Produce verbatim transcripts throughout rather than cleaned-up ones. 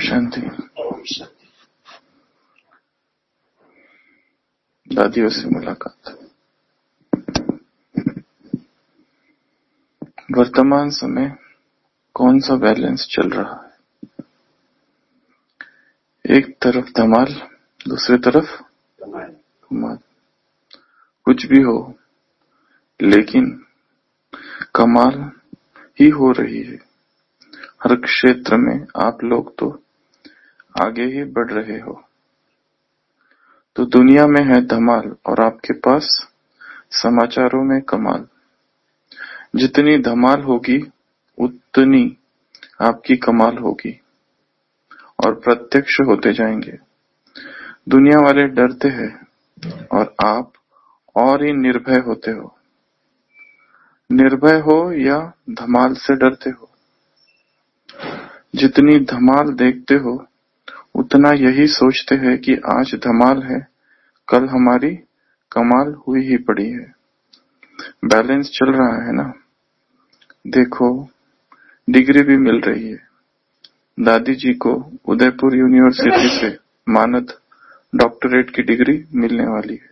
शांति। दादियों से मुलाकात। वर्तमान समय कौन सा बैलेंस चल रहा है? एक तरफ धमाल, दूसरी तरफ कमाल। कुछ भी हो लेकिन कमाल ही हो रही है। हर क्षेत्र में आप लोग तो आगे ही बढ़ रहे हो। तो दुनिया में है धमाल और आपके पास समाचारों में कमाल। जितनी धमाल होगी उतनी आपकी कमाल होगी और प्रत्यक्ष होते जाएंगे। दुनिया वाले डरते हैं और आप और ही निर्भय होते हो। निर्भय हो या धमाल से डरते हो? जितनी धमाल देखते हो उतना यही सोचते हैं कि आज धमाल है, कल हमारी कमाल हुई ही पड़ी है। बैलेंस चल रहा है ना? देखो, डिग्री भी मिल रही है। दादी जी को उदयपुर यूनिवर्सिटी से मानद डॉक्टरेट की डिग्री मिलने वाली है।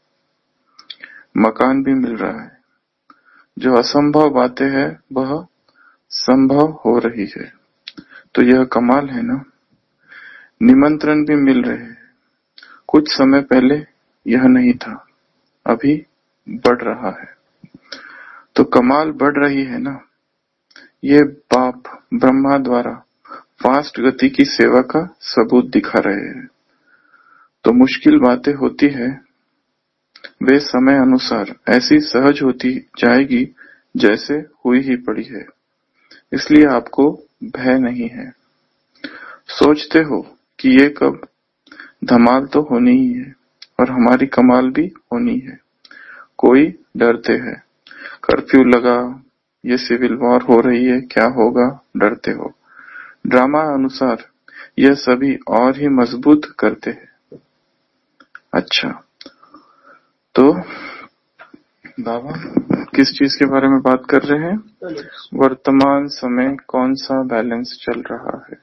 मकान भी मिल रहा है। जो असंभव बातें हैं वह संभव हो रही है। तो यह कमाल है ना? निमंत्रण भी मिल रहे हैं। कुछ समय पहले यह नहीं था, अभी बढ़ रहा है। तो कमाल बढ़ रही है ना? ये बाप ब्रह्मा द्वारा फास्ट गति की सेवा का सबूत दिखा रहे हैं। तो मुश्किल बातें होती है वे समय अनुसार ऐसी सहज होती जाएगी जैसे हुई ही पड़ी है। इसलिए आपको भय नहीं है। सोचते हो कि ये कब धमाल तो होनी ही है और हमारी कमाल भी होनी है। कोई डरते हैं, कर्फ्यू लगा, ये सिविल वॉर हो रही है, क्या होगा, डरते हो। ड्रामा अनुसार यह सभी और ही मजबूत करते हैं। अच्छा, तो बाबा किस चीज के बारे में बात कर रहे हैं? वर्तमान समय कौन सा बैलेंस चल रहा है?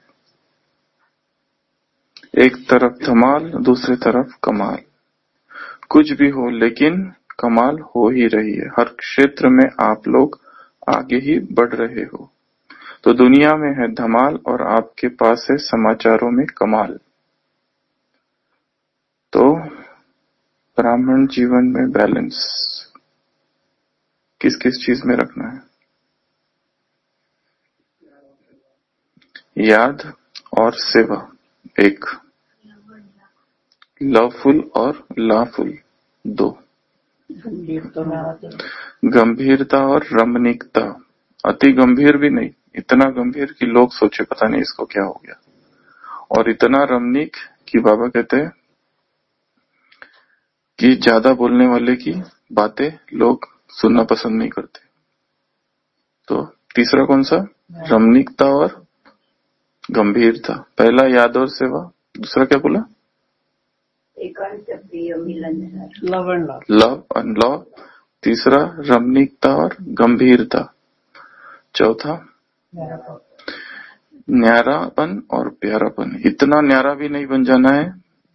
एक तरफ धमाल, दूसरी तरफ कमाल। कुछ भी हो लेकिन कमाल हो ही रही है। हर क्षेत्र में आप लोग आगे ही बढ़ रहे हो। तो दुनिया में है धमाल और आपके पास है समाचारों में कमाल। तो ब्राह्मण जीवन में बैलेंस किस किस चीज में रखना है? याद और सेवा एक, लवफुल और लाफुल दो, गंभीरता और रमणीकता। अति गंभीर भी नहीं, इतना गंभीर कि लोग सोचे पता नहीं इसको क्या हो गया, और इतना रमणीक कि बाबा कहते हैं कि ज्यादा बोलने वाले की बातें लोग सुनना पसंद नहीं करते। तो तीसरा कौन सा? रमणीकता और गंभीरता। पहला याद और सेवा, दूसरा क्या बोला? Love and love. तीसरा रमणीकता और गंभीरता। चौथा न्यारापन और प्यारापन। इतना न्यारा भी नहीं बन जाना है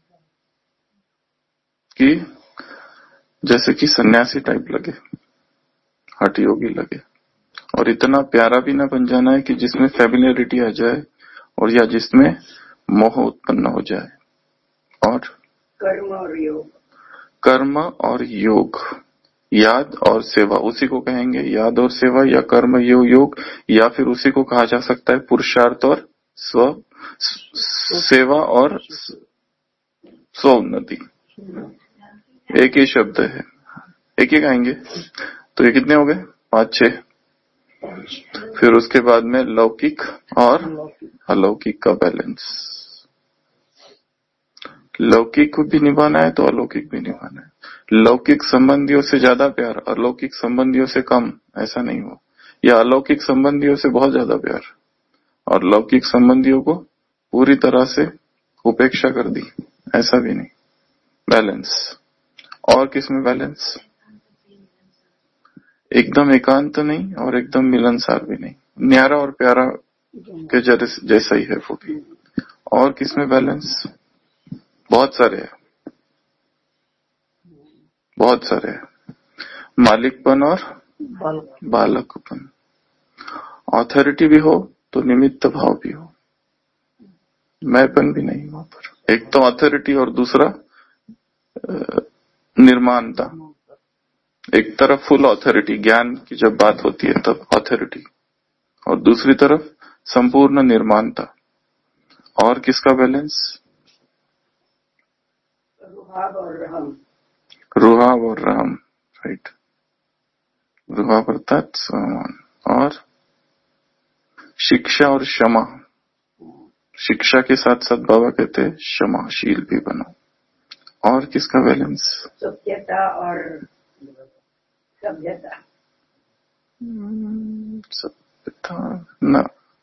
कि जैसे कि सन्यासी टाइप लगे, हठ योगी लगे, और इतना प्यारा भी ना बन जाना है कि जिसमें फैमिलियरिटी आ जाए और या जिसमें मोह उत्पन्न हो जाए। और कर्म और योग। कर्म और योग, याद और सेवा, उसी को कहेंगे याद और सेवा या कर्म योग योग, या फिर उसी को कहा जा सकता है पुरुषार्थ और स्व सेवा और स्व उन्नति। एक ही शब्द है, एक ही कहेंगे। तो ये कितने हो गए? पांच छह। फिर उसके बाद में लौकिक और अलौकिक का बैलेंस। लौकिक भी निभाना है तो अलौकिक भी निभाना है। लौकिक संबंधियों से ज्यादा प्यार, अलौकिक संबंधियों से कम, ऐसा नहीं हो। या अलौकिक संबंधियों से बहुत ज्यादा प्यार और लौकिक संबंधियों को पूरी तरह से उपेक्षा कर दी, ऐसा भी नहीं। बैलेंस। और किसमें बैलेंस? एकदम एकांत नहीं और एकदम मिलनसार भी नहीं। न्यारा और प्यारा के जैसा ही है वो भी। और किसमें बैलेंस? बहुत सारे हैं, बहुत सारे हैं। मालिकपन और बालकपन। ऑथोरिटी भी हो तो निमित्त भाव भी हो, मैंपन भी नहीं वहां पर। एक तो ऑथोरिटी और दूसरा निर्माणता। एक तरफ फुल ऑथोरिटी, ज्ञान की जब बात होती है तब ऑथोरिटी, और दूसरी तरफ संपूर्ण निर्माणता। और किसका बैलेंस? रुहाब और रहम। रुहाब और रहम, राइट। रुहाब अर्थात समान, और शिक्षा और क्षमा। शिक्षा के साथ साथ बाबा कहते हैं क्षमाशील भी बनो। और किसका बैलेंस? सभ्यता और सभ्यता। सभ्यता ना,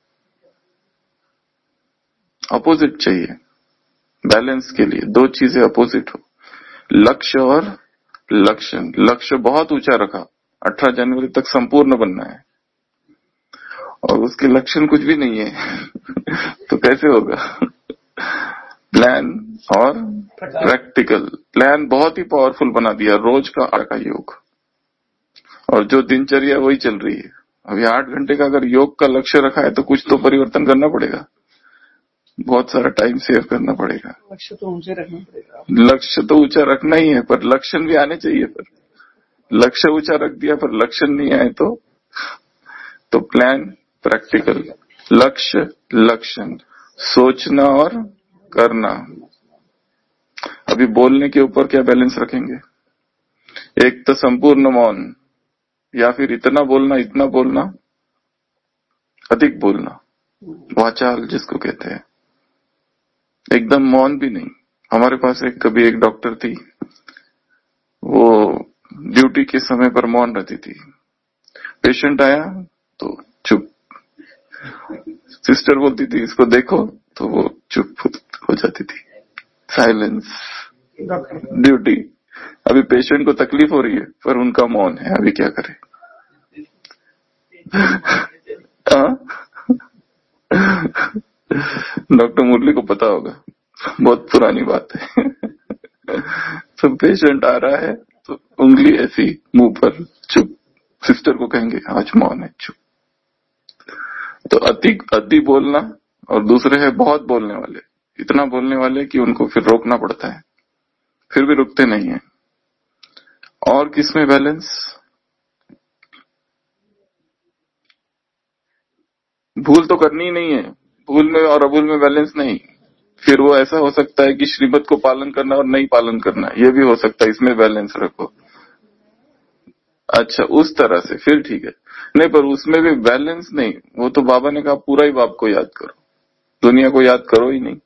अपोजिट चाहिए बैलेंस के लिए। दो चीजें अपोजिट हो, लक्ष्य और लक्षण। लक्ष्य बहुत ऊंचा रखा, अठारह जनवरी तक संपूर्ण बनना है, और उसके लक्षण कुछ भी नहीं है तो कैसे होगा? प्लान और प्रैक्टिकल। प्लान बहुत ही पावरफुल बना दिया, रोज का आठ का योग, और जो दिनचर्या वही चल रही है। अभी आठ घंटे का अगर योग का लक्ष्य रखा है तो कुछ तो परिवर्तन करना पड़ेगा, बहुत सारा टाइम सेव करना पड़ेगा। लक्ष्य तो ऊंचे रखना पड़ेगा। लक्ष्य तो ऊंचा रखना ही है, पर लक्षण भी आने चाहिए। पर लक्ष्य ऊंचा रख दिया पर लक्षण नहीं आए तो तो प्लान, प्रैक्टिकल, लक्ष्य, लक्षण, सोचना और करना। अभी बोलने के ऊपर क्या बैलेंस रखेंगे? एक तो संपूर्ण मौन, या फिर इतना बोलना, इतना बोलना, अधिक बोलना, वाचाल जिसको कहते हैं। एकदम मौन भी नहीं। हमारे पास एक कभी एक डॉक्टर थी, वो ड्यूटी के समय पर मौन रहती थी। पेशेंट आया तो चुप, सिस्टर बोलती थी इसको देखो तो वो चुप हो जाती थी। Silence, duty. अभी पेशेंट को तकलीफ हो रही है पर उनका मौन है, अभी क्या करें? डॉक्टर मुरली को पता होगा, बहुत पुरानी बात है। तो पेशेंट आ रहा है तो उंगली ऐसी मुंह पर, चुप। सिस्टर को कहेंगे आज मौन है, चुप। तो अति अति बोलना, और दूसरे है बहुत बोलने वाले, इतना बोलने वाले कि उनको फिर रोकना पड़ता है, फिर भी रुकते नहीं है। और किसमें बैलेंस? भूल तो करनी ही नहीं है, भूल में और अभूल में बैलेंस नहीं। फिर वो ऐसा हो सकता है कि श्रीमत को पालन करना और नहीं पालन करना, ये भी हो सकता है, इसमें बैलेंस रखो। अच्छा, उस तरह से फिर ठीक है। नहीं, पर उसमें भी बैलेंस नहीं। वो तो बाबा ने कहा पूरा ही बाप को याद करो, दुनिया को याद करो ही नहीं।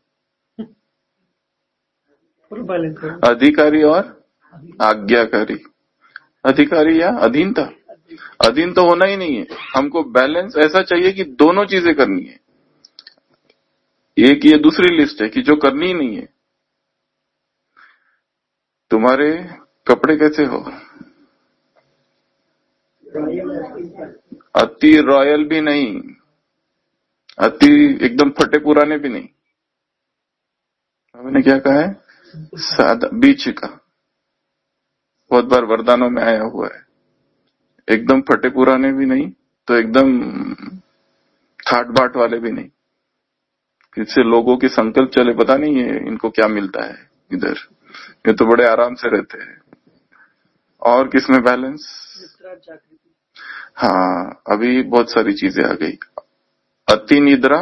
अधिकारी और आज्ञाकारी। अधिकारी या अधीनता? अधीन तो होना ही नहीं है। हमको बैलेंस ऐसा चाहिए कि दोनों चीजें करनी है। एक ये दूसरी लिस्ट है कि जो करनी ही नहीं है। तुम्हारे कपड़े कैसे हो? अति रॉयल भी नहीं, अति एकदम फटे पुराने भी नहीं। मैंने क्या कहा है? सादा, बीच का। बहुत बार वरदानों में आया हुआ है। एकदम फटे पुराने भी नहीं तो एकदम ठाट बाट वाले भी नहीं। इससे लोगों की संकल्प चले पता नहीं है इनको क्या मिलता है इधर, ये तो बड़े आराम से रहते हैं। और किसमें बैलेंस? हाँ, अभी बहुत सारी चीजें आ गई। अति निद्रा,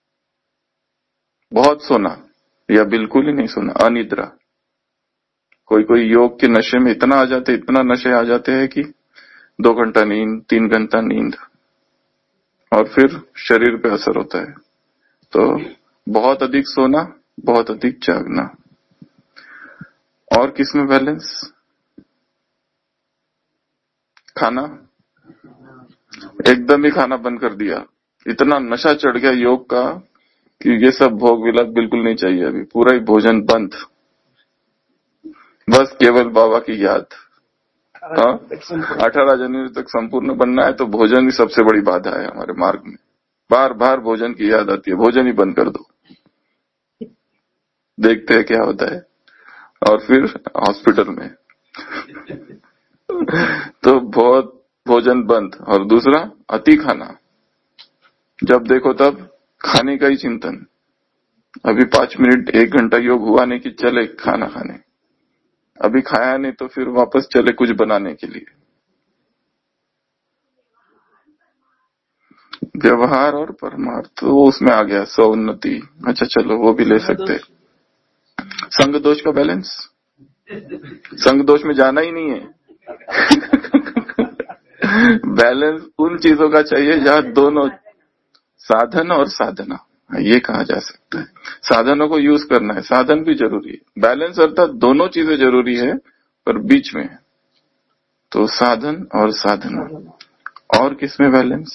बहुत सोना, या बिल्कुल ही नहीं सोना, अनिद्रा। कोई कोई योग के नशे में इतना आ जाते इतना नशे आ जाते हैं कि दो घंटा नींद, तीन घंटा नींद, और फिर शरीर पे असर होता है। तो बहुत अधिक सोना, बहुत अधिक जागना। और किसमें बैलेंस? खाना, एकदम ही खाना बंद कर दिया। इतना नशा चढ़ गया योग का कि ये सब भोग विलास बिल्कुल नहीं चाहिए। अभी पूरा ही भोजन बंद, बस केवल बाबा की याद। हाँ, अठारह जनवरी तक संपूर्ण बनना है तो भोजन ही सबसे बड़ी बाधा है हमारे मार्ग में। बार बार भोजन की याद आती है, भोजन ही बंद कर दो। देखते हैं क्या होता है, और फिर हॉस्पिटल में तो बहुत भोजन बंद। और दूसरा अति खाना, जब देखो तब खाने का ही चिंतन। अभी पांच मिनट एक घंटा योग हुआ नहीं कि चले खाना खाने, अभी खाया नहीं तो फिर वापस चले कुछ बनाने के लिए। व्यवहार और परमार्थ तो उसमें आ गया सौन्नति। अच्छा चलो वो भी ले सकते। संग दोष का बैलेंस, संग दोष में जाना ही नहीं है। बैलेंस उन चीजों का चाहिए जहाँ दोनों साधन और साधना, ये कहा जा सकता है। साधनों को यूज करना है, साधन भी जरूरी है। बैलेंस अर्थात दोनों चीजें जरूरी है पर बीच में, तो साधन और साधना। और किसमें बैलेंस?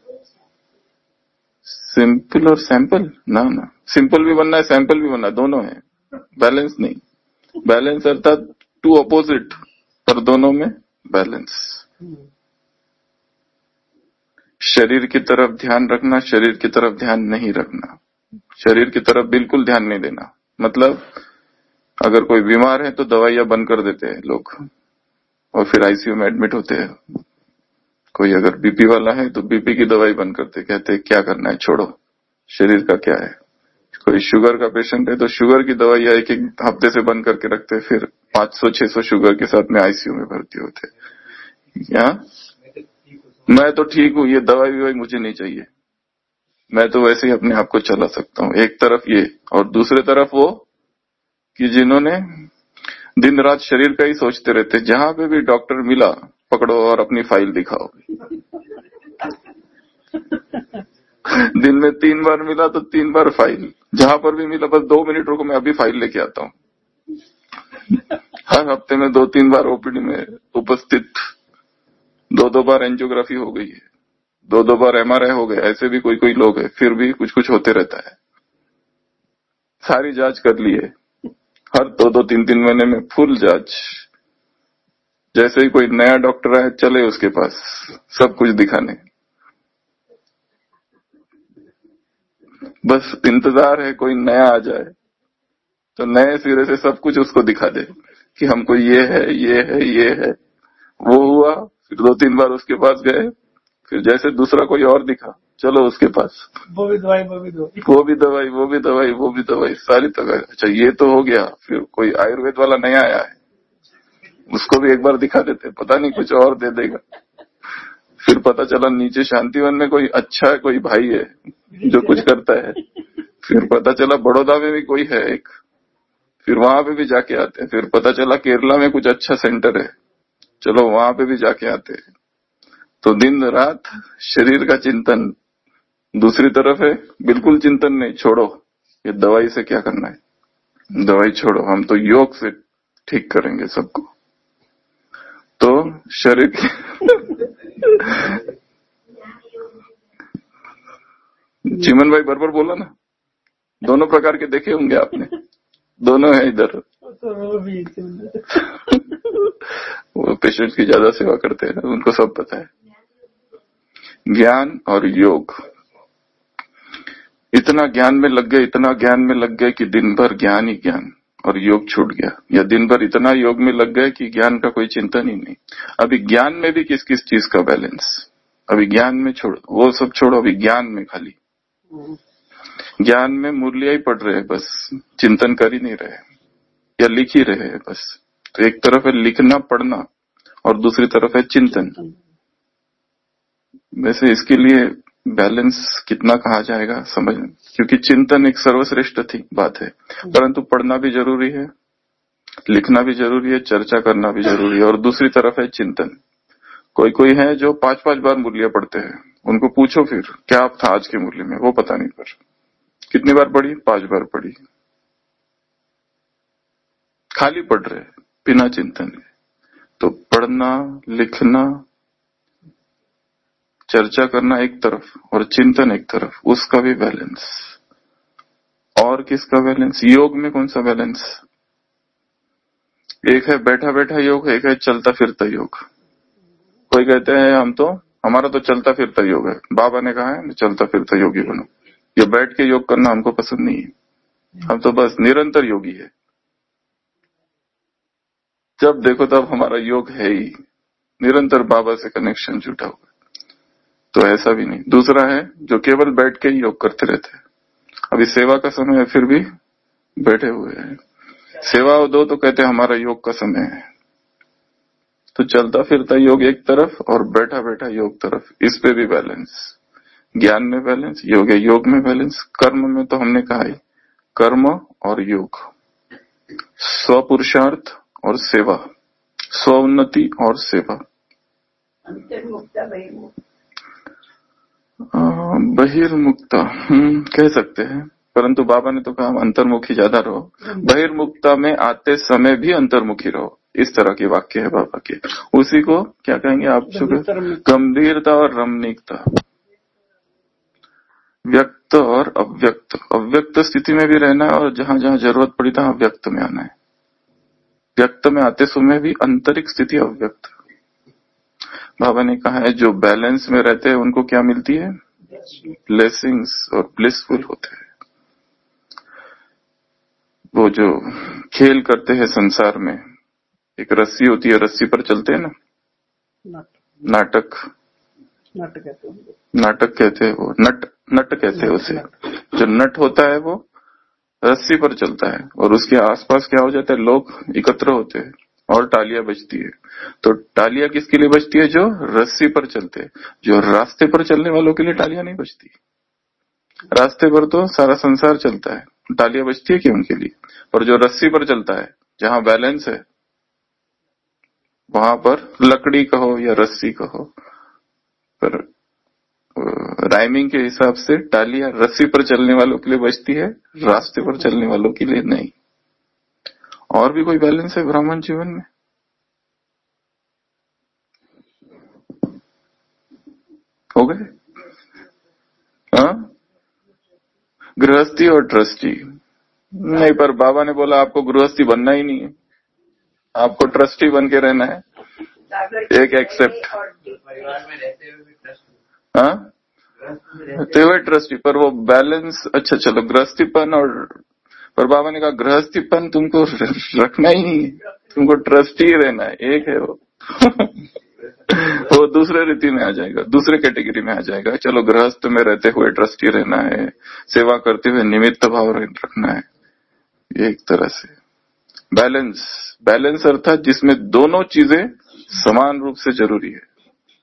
सिंपल और सैंपल ना ना, सिंपल भी बनना है सैंपल भी बनना है, दोनों है, बैलेंस नहीं। बैलेंस अर्थात टू अपोजिट, पर दोनों में बैलेंस। शरीर की तरफ ध्यान रखना, शरीर की तरफ ध्यान नहीं रखना, शरीर की तरफ बिल्कुल ध्यान नहीं देना। मतलब अगर कोई बीमार है तो दवाइयां बंद कर देते हैं लोग और फिर आईसीयू में एडमिट होते हैं। कोई अगर बीपी वाला है तो बीपी की दवाई बंद करते, कहते क्या करना है छोड़ो, शरीर का क्या है। कोई शुगर का पेशेंट है तो शुगर की दवाइयां एक एक हफ्ते से बंद करके रखते, फिर पांच सौ छह सौ शुगर के साथ में आईसीयू में भर्ती होते। क्या मैं तो ठीक हूं, ये दवाई ववाई मुझे नहीं चाहिए, मैं तो वैसे ही अपने आप को चला सकता हूँ। एक तरफ ये, और दूसरे तरफ वो कि जिन्होंने दिन रात शरीर का ही सोचते रहते, जहां पे भी डॉक्टर मिला पकड़ो और अपनी फाइल दिखाओ। दिन में तीन बार मिला तो तीन बार फाइल, जहां पर भी मिला बस दो मिनट रुको मैं अभी फाइल लेके आता हूँ। हर हफ्ते में दो तीन बार ओपीडी में उपस्थित, दो दो बार एंजियोग्राफी हो गई है, दो दो बार एमआरआई हो गया। ऐसे भी कोई कोई लोग है, फिर भी कुछ कुछ होते रहता है। सारी जांच कर ली है, हर दो दो तीन तीन महीने में फुल जांच। जैसे ही कोई नया डॉक्टर आए चले उसके पास सब कुछ दिखाने, बस इंतजार है कोई नया आ जाए तो नए सिरे से सब कुछ उसको दिखा दे कि हमको ये है ये है ये है। वो हुआ, फिर दो तीन बार उसके पास गए, फिर जैसे दूसरा कोई और दिखा चलो उसके पास, वो भी दवाई वो भी दवाई वो भी दवाई वो भी दवाई वो भी दवाई सारी दवाई। अच्छा ये तो हो गया, फिर कोई आयुर्वेद वाला नया आया है, उसको भी एक बार दिखा देते, पता नहीं कुछ और दे देगा। फिर पता चला नीचे शांतिवन में कोई अच्छा कोई भाई है जो कुछ करता है। फिर पता चला बड़ौदा में भी कोई है एक, फिर वहां पे भी जाके आते हैं। फिर पता चला केरला में कुछ अच्छा सेंटर है, चलो वहां पे भी जाके आते हैं। तो दिन रात शरीर का चिंतन, दूसरी तरफ है बिल्कुल चिंतन नहीं, छोड़ो ये दवाई से क्या करना है, दवाई छोड़ो, हम तो योग से ठीक करेंगे सबको। तो शरीर चिमन भाई बराबर बोला ना, दोनों प्रकार के देखे होंगे आपने, दोनों है इधर। तो वो भी वो पेशेंट की ज्यादा सेवा करते हैं, उनको सब पता है। ज्ञान और योग, इतना ज्ञान में लग गए, इतना ज्ञान में लग गए कि दिन भर ज्ञान ही ज्ञान और योग छूट गया, या दिन भर इतना योग में लग गए कि ज्ञान का कोई चिंतन ही नहीं। अभी ज्ञान में भी किस किस चीज का बैलेंस, अभी ज्ञान में छोड़, वो सब छोड़ो, अभी ज्ञान में खाली ज्ञान में मुरलिया ही पढ़ रहे हैं, बस चिंतन कर ही नहीं रहे या लिख ही रहे हैं बस। तो एक तरफ है लिखना पढ़ना और दूसरी तरफ है चिंतन। वैसे इसके लिए बैलेंस कितना कहा जाएगा समझ, क्योंकि चिंतन एक सर्वश्रेष्ठ थी बात है, परंतु पढ़ना भी जरूरी है, लिखना भी जरूरी है, चर्चा करना भी जरूरी है। और दूसरी तरफ है चिंतन। कोई कोई है जो पांच पांच बार मुरलियां पढ़ते हैं, उनको पूछो फिर क्या था आज के मुरली में, वो पता नहीं, पर कितनी बार पढ़ी, पांच बार पढ़ी, खाली पढ़ रहे बिना चिंतन। तो पढ़ना लिखना चर्चा करना एक तरफ और चिंतन एक तरफ, उसका भी बैलेंस। और किसका बैलेंस, योग में कौन सा बैलेंस, एक है बैठा बैठा योग, एक है चलता फिरता योग। कोई कहते हैं हम तो, हमारा तो चलता फिरता योग है, बाबा ने कहा है चलता फिरता योगी बनो, ये बैठ के योग करना हमको पसंद नहीं है। हम तो बस निरंतर योगी है, जब देखो तब हमारा योग है ही, निरंतर बाबा से कनेक्शन जुटा हुआ। तो ऐसा भी नहीं। दूसरा है जो केवल बैठ के ही योग करते रहते हैं, अभी सेवा का समय है फिर भी बैठे हुए हैं, सेवा दो तो कहते हैं हमारा योग का समय है। तो चलता फिरता योग एक तरफ और बैठा बैठा योग तरफ, इस पे भी बैलेंस, ज्ञान में बैलेंस, योग योग में बैलेंस, कर्म में तो हमने कहा ही कर्म और योग, स्वपुरुषार्थ और सेवा, स्व उन्नति और सेवा। अंतर्मुक्ता बहिर्मुक्ता कह सकते हैं, परंतु बाबा ने तो कहा अंतर्मुखी ज्यादा रहो, बहिर्मुक्ता में आते समय भी अंतर्मुखी रहो, इस तरह के वाक्य है बाबा के। उसी को क्या कहेंगे आप? गंभीरता और रमणीकता, व्यक्त और अव्यक्त, अव्यक्त स्थिति में भी रहना है और जहां जहां जरूरत पड़ी था व्यक्त में आना है। व्यक्त में आते समय भी आंतरिक स्थिति अव्यक्त। बाबा ने कहा है जो बैलेंस में रहते हैं उनको क्या मिलती है? ब्लेसिंग्स और ब्लिसफुल होते हैं। वो जो खेल करते हैं संसार में, एक रस्सी होती है, रस्सी पर चलते हैं ना, नाटक नाटक कहते हैं, नाटक कहते हैं वो, नट नट कहते हैं उसे। जो नट होता है वो रस्सी पर चलता है और उसके आसपास क्या हो जाता है, लोग एकत्र होते हैं और तालियां बजती है। तो तालियां किसके लिए बजती है? जो रस्सी पर चलते हैं। जो रास्ते पर चलने वालों के लिए तालियां नहीं बजती। रास्ते पर तो सारा संसार चलता है, तालियां बजती है कि उनके लिए। और जो रस्सी पर चलता है, जहां बैलेंस है, वहां पर लकड़ी कहो या रस्सी कहो, पर राइमिंग के हिसाब से तालियां रस्सी पर चलने वालों के लिए बजती है, रास्ते पर चलने वालों के लिए नहीं। और भी कोई बैलेंस है ब्राह्मण जीवन में? हो गए? हाँ, गृहस्थी और ट्रस्टी नहीं, पर बाबा ने बोला आपको गृहस्थी बनना ही नहीं है, आपको ट्रस्टी बन के रहना है। एक एक्सेप्ट, हाँ तो वही ट्रस्टी, पर वो बैलेंस। अच्छा चलो गृहस्थीपन, और पर बाबा ने कहा गृहस्थीपन तुमको रखना ही नहीं है, तुमको ट्रस्टी ही रहना है। एक है वो वो दूसरे रीति में आ जाएगा, दूसरे कैटेगरी में आ जाएगा। चलो गृहस्थ में रहते हुए ट्रस्टी रहना है, सेवा करते हुए निमित्त भाव रखना है। एक तरह से बैलेंस, बैलेंस अर्थात जिसमें दोनों चीजें समान रूप से जरूरी है।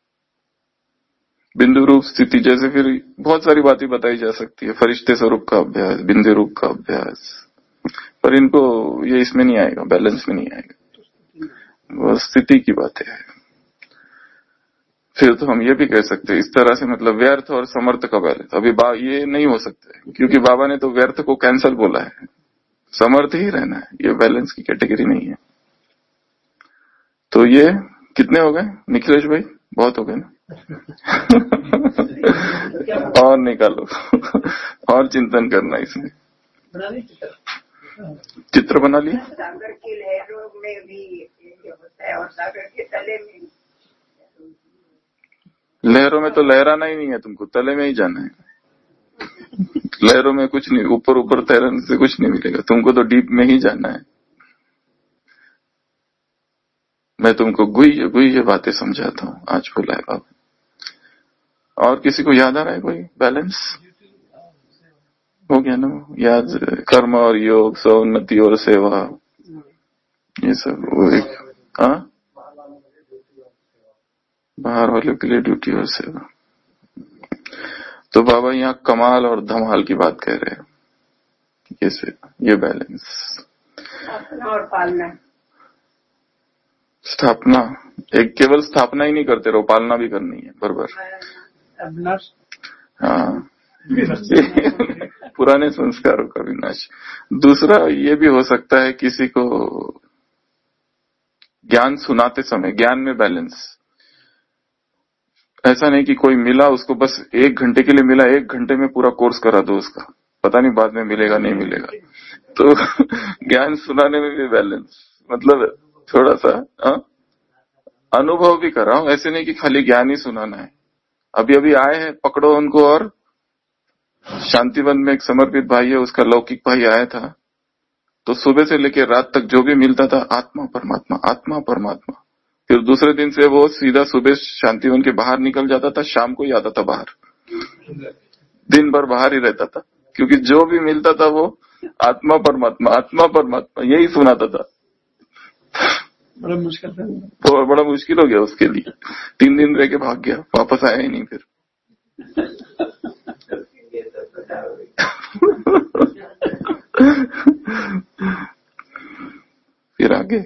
बिंदु रूप स्थिति, जैसे फिर बहुत सारी बातें बताई जा सकती है, फरिश्ते स्वरूप का अभ्यास, बिंदु रूप का अभ्यास, पर इनको ये इसमें नहीं आएगा, बैलेंस में नहीं आएगा, वो स्थिति की बातें है। फिर तो हम ये भी कह सकते हैं इस तरह से, मतलब व्यर्थ और समर्थ का बैलेंस। अभी बा ये नहीं हो सकता है क्योंकि बाबा ने तो व्यर्थ को कैंसल बोला है, समर्थ ही रहना है, ये बैलेंस की कैटेगरी नहीं है। तो ये कितने हो गए निखिलेश भाई? बहुत हो गए ना? और निकालो और चिंतन करना इसमें। चित्र बना लिया। सागर की लहरों में भी ये होता है और सागर के तले में। लहरों में तो लहराना ही नहीं है, तुमको तले में ही जाना है। लहरों में कुछ नहीं, ऊपर ऊपर तैरने से कुछ नहीं मिलेगा, तुमको तो डीप में ही जाना है। मैं तुमको गुह्य गुह्य बातें समझाता हूँ, आज बोला है बाबा। और किसी को याद आ रहा है कोई बैलेंस? हो गया ना याद? कर्म और योग, सौन्नति और सेवा, ये सब वो एक, हाँ बाहर वालों के लिए ड्यूटी और सेवा। तो बाबा यहाँ कमाल और धमाल की बात कह रहे हैं, ये सेवा, ये बैलेंस। स्थापना और पालना। स्थापना, एक केवल स्थापना ही नहीं करते रहो, पालना भी करनी है बराबर। हाँ पुराने संस्कारों का विनाश। दूसरा ये भी हो सकता है किसी को ज्ञान सुनाते समय, ज्ञान में बैलेंस। ऐसा नहीं कि कोई मिला उसको बस एक घंटे के लिए मिला, एक घंटे में पूरा कोर्स करा दो उसका, पता नहीं बाद में मिलेगा नहीं मिलेगा। तो ज्ञान सुनाने में भी बैलेंस, मतलब थोड़ा सा आ? अनुभव भी कराओ, ऐसे नहीं कि खाली ज्ञान ही सुनाना है। अभी अभी आए हैं, पकड़ो उनको और शांतिवन में एक समर्पित भाई है, उसका लौकिक भाई आया था, तो सुबह से लेकर रात तक जो भी मिलता था आत्मा परमात्मा आत्मा परमात्मा। फिर दूसरे दिन से वो सीधा सुबह शांतिवन के बाहर निकल जाता था, शाम को ही आता था बाहर, दिन भर बाहर ही रहता था, क्योंकि जो भी मिलता था वो आत्मा परमात्मा आत्मा परमात्मा यही सुनाता था। बड़ा मुश्किल था, तो बड़ा मुश्किल हो गया उसके लिए। तीन दिन रह के भाग गया, वापस आया ही नहीं फिर। फिर आगे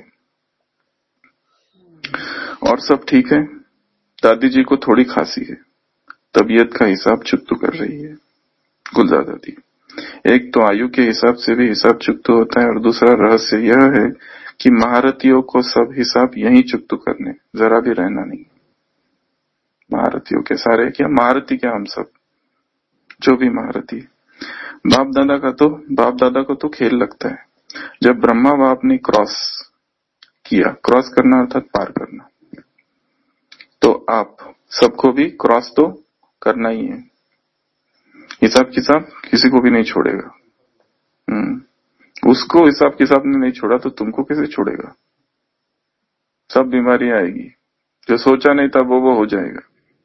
और सब ठीक है। दादी जी को थोड़ी खांसी है, तबीयत का हिसाब चुकतू कर रही है। गुलजार दादी, एक तो आयु के हिसाब से भी हिसाब चुकतू होता है, और दूसरा रहस्य यह है कि महारथियों को सब हिसाब यहीं चुकतू करने, जरा भी रहना नहीं। महारथियों के सारे क्या, महारथी क्या, हम सब जो भी महारथी। बाप दादा का तो बाप दादा को तो खेल लगता है। जब ब्रह्मा बाप ने क्रॉस किया, क्रॉस करना अर्थात पार करना, तो आप सबको भी क्रॉस तो करना ही है। हिसाब किताब किसी को भी नहीं छोड़ेगा। हम्म उसको हिसाब किताब ने नहीं छोड़ा तो तुमको कैसे छोड़ेगा। सब बीमारी आएगी, जो सोचा नहीं था वो वो हो जाएगा।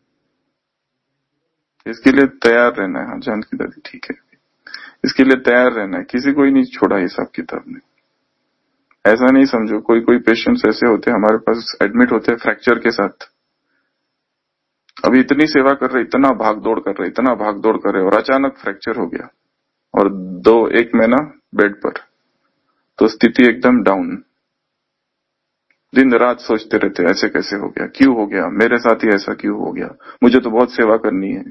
इसके लिए तैयार रहना है। हाँ जानकी दादी ठीक है, इसके लिए तैयार रहना है। किसी को ही नहीं छोड़ा हिसाब किताब ने। ऐसा नहीं समझो, कोई कोई पेशेंट्स ऐसे होते हैं हमारे पास एडमिट होते हैं फ्रैक्चर के साथ, अभी इतनी सेवा कर रहे, इतना भाग दौड़ कर रहे, इतना भाग दौड़ कर रहे, और अचानक फ्रैक्चर हो गया और दो एक महीना बेड पर, तो स्थिति एकदम डाउन। दिन रात सोचते रहते ऐसे कैसे हो गया, क्यों हो गया, मेरे साथ ही ऐसा क्यों हो गया, मुझे तो बहुत सेवा करनी है।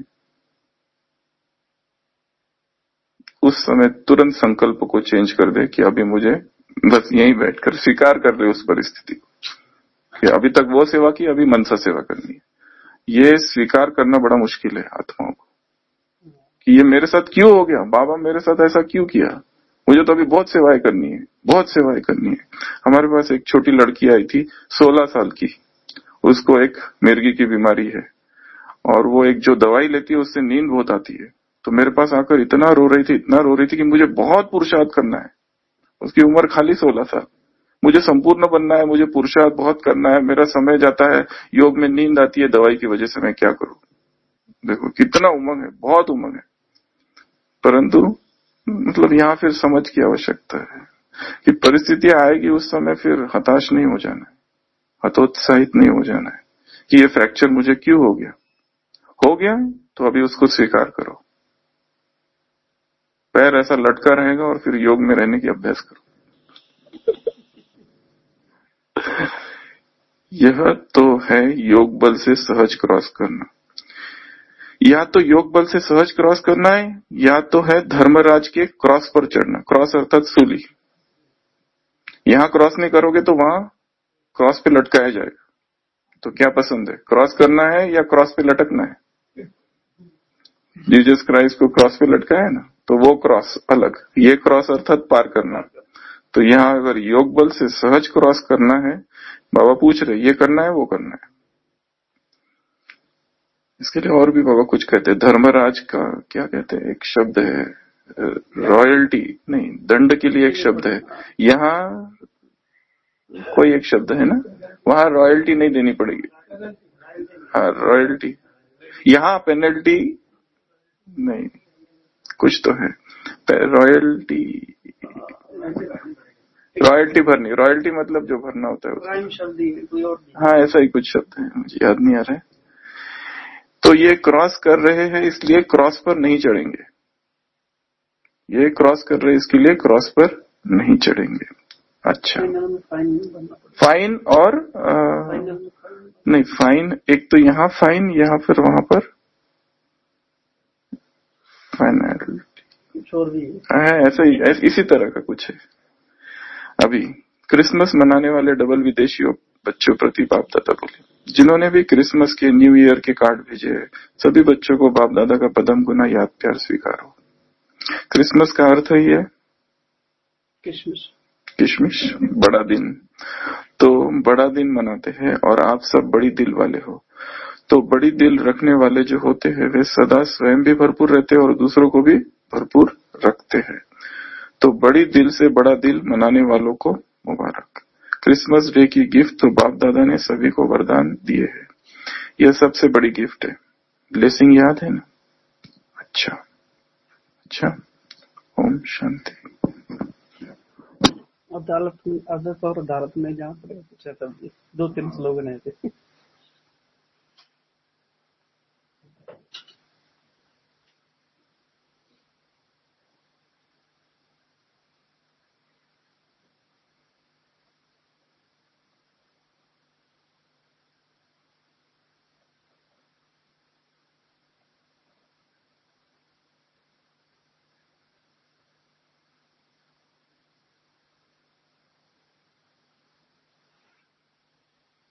उस समय तुरंत संकल्प को चेंज कर दे कि अभी मुझे बस यहीं बैठकर स्वीकार कर ले उस परिस्थिति को कि अभी तक वो सेवा की, अभी मनसा सेवा करनी है। ये स्वीकार करना बड़ा मुश्किल है आत्माओं को कि ये मेरे साथ क्यों हो गया, बाबा मेरे साथ ऐसा क्यों किया, मुझे तो अभी बहुत सेवाएं करनी है, बहुत सेवाएं करनी है। हमारे पास एक छोटी लड़की आई थी सोलह साल की, उसको एक मिर्गी की बीमारी है, और वो एक जो दवाई लेती है उससे नींद बहुत आती है। तो मेरे पास आकर इतना रो रही थी, इतना रो रही थी कि मुझे बहुत पुरुषार्थ करना है। उसकी उम्र खाली सोलह साल, मुझे संपूर्ण बनना है, मुझे पुरुषार्थ बहुत करना है, मेरा समय जाता है, योग में नींद आती है दवाई की वजह से, मैं क्या करूं। देखो कितना उमंग है, बहुत उमंग है। परंतु मतलब यहाँ फिर समझ की आवश्यकता है कि परिस्थितियां आएगी, उस समय फिर हताश नहीं हो जाना है, हतोत्साहित नहीं हो जाना है कि ये फ्रैक्चर मुझे क्यों हो गया। हो गया तो अभी उसको स्वीकार करो। पैर ऐसा लटका रहेगा और फिर योग में रहने की अभ्यास करो। यह तो है योग बल से सहज क्रॉस करना। या तो योग बल से सहज क्रॉस करना है, या तो है धर्मराज के क्रॉस पर चढ़ना। क्रॉस अर्थात सूली। यहां क्रॉस नहीं करोगे तो वहां क्रॉस पे लटकाया जाएगा। तो क्या पसंद है, क्रॉस करना है या क्रॉस पे लटकना है। जीसस क्राइस्ट को क्रॉस पे लटकाया है ना, तो वो क्रॉस अलग, ये क्रॉस अर्थात पार करना। तो यहाँ अगर योग बल से सहज क्रॉस करना है, बाबा पूछ रहे ये करना है वो करना है। इसके लिए और भी बाबा कुछ कहते हैं। धर्मराज का क्या कहते हैं, एक शब्द है रॉयल्टी, नहीं दंड के लिए एक शब्द है, यहाँ कोई एक शब्द है ना, वहां रॉयल्टी नहीं देनी पड़ेगी। हाँ रॉयल्टी, यहाँ पेनल्टी नहीं, कुछ तो है रॉयल्टी, रॉयल्टी भरनी, रॉयल्टी मतलब जो भरना होता है उसको। हाँ ऐसा ही कुछ शब्द है, मुझे याद नहीं आ रहा है। तो ये क्रॉस कर रहे हैं इसलिए क्रॉस पर नहीं चढ़ेंगे, ये क्रॉस कर रहे हैं इसके लिए क्रॉस पर नहीं चढ़ेंगे। अच्छा फाइन और आ, नहीं फाइन, एक तो यहाँ फाइन, यहाँ फिर वहां पर फाइनलिटी, ऐसा ही ऐस, इसी तरह का कुछ है। अभी क्रिसमस मनाने वाले डबल विदेशियों बच्चों प्रति बाप दादा बोले, जिन्होंने भी क्रिसमस के न्यू ईयर के कार्ड भेजे हैं, सभी बच्चों को बाप दादा का पदम गुना याद प्यार स्वीकारो। क्रिसमस का अर्थ ही है किशमिश, किशमिश बड़ा दिन। तो बड़ा दिन मनाते हैं और आप सब बड़ी दिल वाले हो, तो बड़ी दिल रखने वाले जो होते हैं वे सदा स्वयं भी भरपूर रहते हैं और दूसरों को भी भरपूर रखते हैं। तो बड़ी दिल से बड़ा दिल मनाने वालों को मुबारक। क्रिसमस डे की गिफ्ट तो बाप दादा ने सभी को वरदान दिए हैं। यह सबसे बड़ी गिफ्ट है। ब्लेसिंग याद है ना? अच्छा अच्छा। ओम शांति। अदालत में, अदालत और अदालत में जहाँ पर दो तीन स्लोगन है थे।